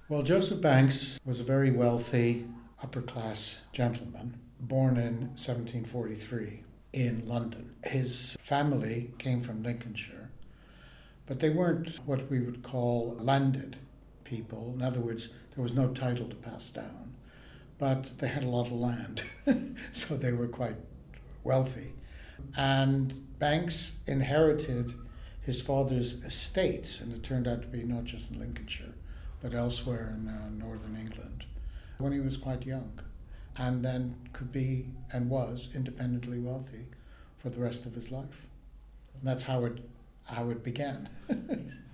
Well, Joseph Banks was a very wealthy, upper class gentleman born in 1743 in London. His family came from Lincolnshire, but they weren't what we would call landed people. In other words, there was no title to pass down, but they had a lot of land, so they were quite wealthy. And Banks inherited his father's estates, and it turned out to be not just in Lincolnshire, but elsewhere in northern England, when he was quite young, and then could be and was independently wealthy for the rest of his life. And that's how it began.